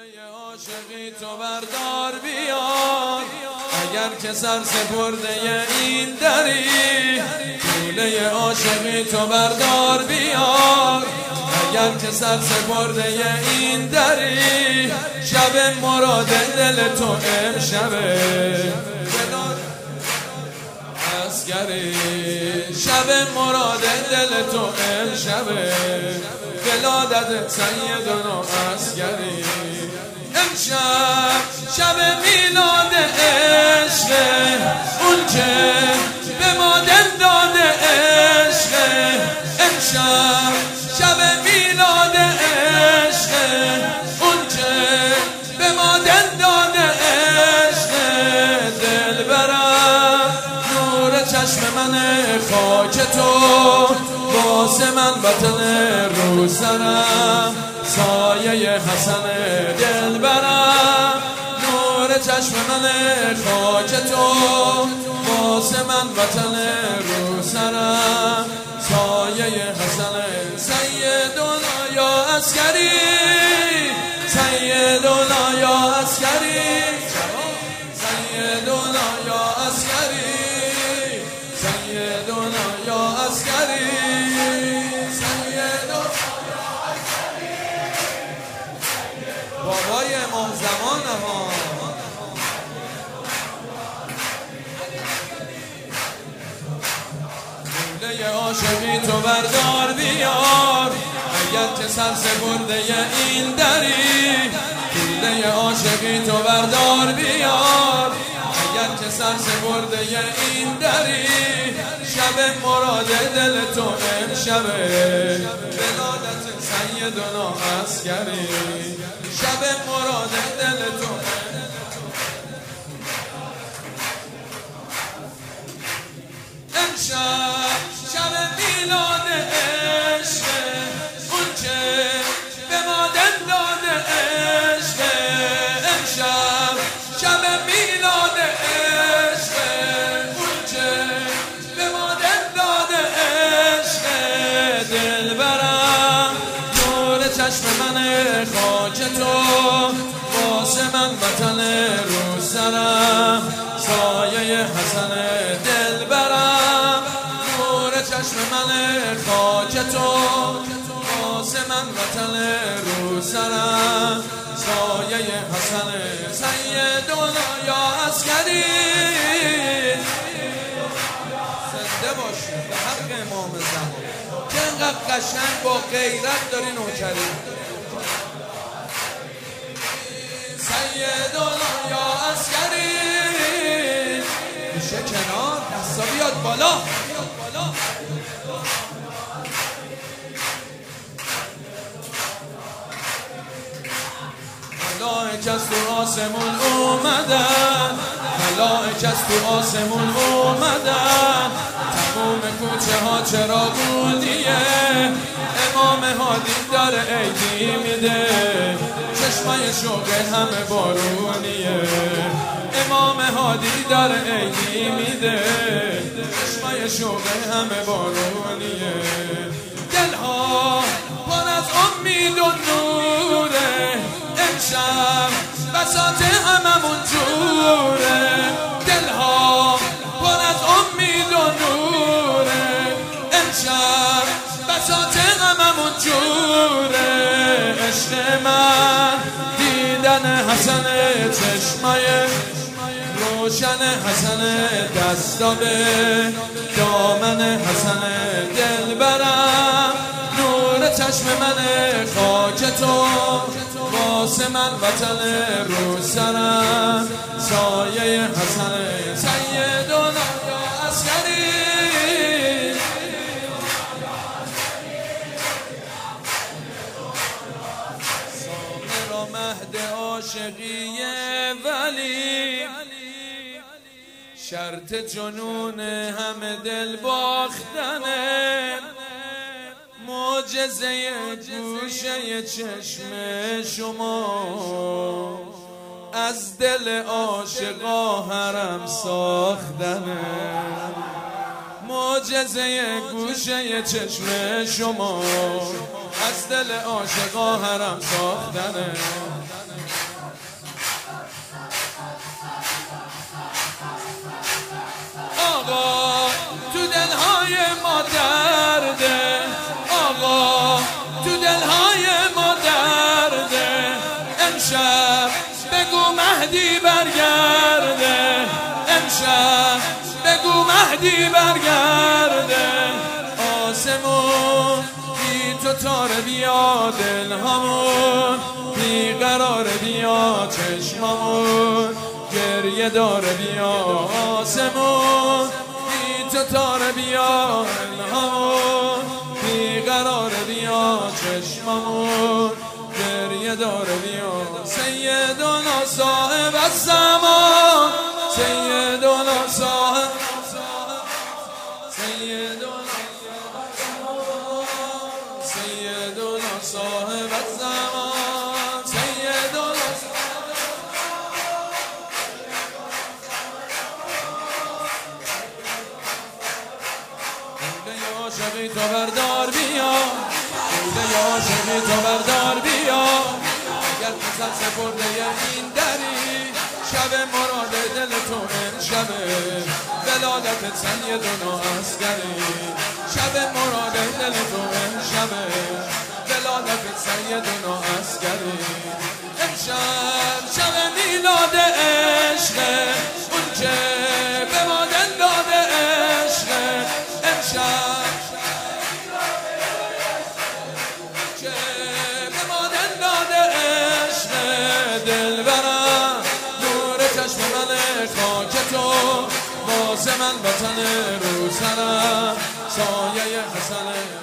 عاشقی تو بردار بیار، اگر که سر سپرده این دری. لوله عاشقی تو بردار بیار، اگر که سر سپرده این دری. شب مراد دل تو امشبه عسکری، شب مراد دل تو امشبه ولادت سیدنا عسکری. امشب شب میلاد عشق، اون که به ما دل داده عشق. امشب شب میلاد عشق، اون که به ما دل داده عشق. دل برم نور چشم من خاک تو، واسه من وطن رو سرم سایه حسن. دل برم نور چشم من خاک تو، واسه من وطن رو سرم سایه حسن. سیدنا یا عسکری، سیدنا یا عسکری، سیدنا یا عسکری، سیدنا یا عسکری، سیدنا بابای امام زمان. ها لوله عاشقی تو بردار بیار، اگر که سر سپرده این دری. لوله عاشقی تو بردار بیار، اگر که سر سپرده این دری. شب مراد دل تو امشبه ولادت سیدنا عسکری. شب مراد دل تو امشب شب میلاد عشق، اون که به ما دل داده عشق. امشب شب میلاد عشق، اون که به ما دل داده عشق. دل برم نور چشم من خاک تو، واسه من وطن رو سرم سایه حسن. دل برم نور چشم من خاک تو، واسه من وطن رو سرم سایه حسن. سیدنا یا عسکری، زنده باشی به حق امام زمان که اینقدر قشنگ با غیرت داری نوکری. سیدنا یا عسکری، میشه کنار دستا بیاد بالا. ملائک از تو آسمون اومدن، ملائک از تو آسمون اومدن. تموم کوچه ها چراغونیه، امام هادی داره عیدی میده. چشمای شوق همه بارونیه، امام هادی داره عیدی میده. چشمای شوق همه بارونیه. دلها پر از امید و نوره، امشب بساط هممون جوره. دلها پر از امید و نوره، امشب بساط هممون جوره. عشق من دیدن حسن، چشمای روشن حسن، دستا به دامن حسن. دل برم نور چشم من خاک تو، واسه من وطن رو سرم سایه حسن. سیدنا یا عسکری، سامر و مهد عاشقی ولی، شرط جنون همه دل باختنه. معجزه گوشه چشم شما، از دل عاشقا حرم ساختنه. معجزه گوشه چشم شما، از دل عاشقا حرم ساختنه. بعدی برگرده آسمون بی تو تاره بیا دل همون بیقراره بیا چشممون گریه داره بیا آسمون بی تو تاره بیا دل همون بیقراره بیا چشممون گریه داره بیا سیدنا صاحب الزمان سیدنا صاحب سیدنا صاحب الزمان سیدنا یا شبی تو بردار بیا یا شبی تو بردار بیا اگر پسر سپرده این دری شب مراد دل تو این شبه ولادت سیدنا عسکری شب مراد دل تو این شبه ولادت سیدنا عسکری امشب شب میلاد عشقه اون که به ما دل داده عشقه امشب که به ما دل داده عشقه دل برم نور چشم من خاک تو واسه من وطن رو سرم سایه حسن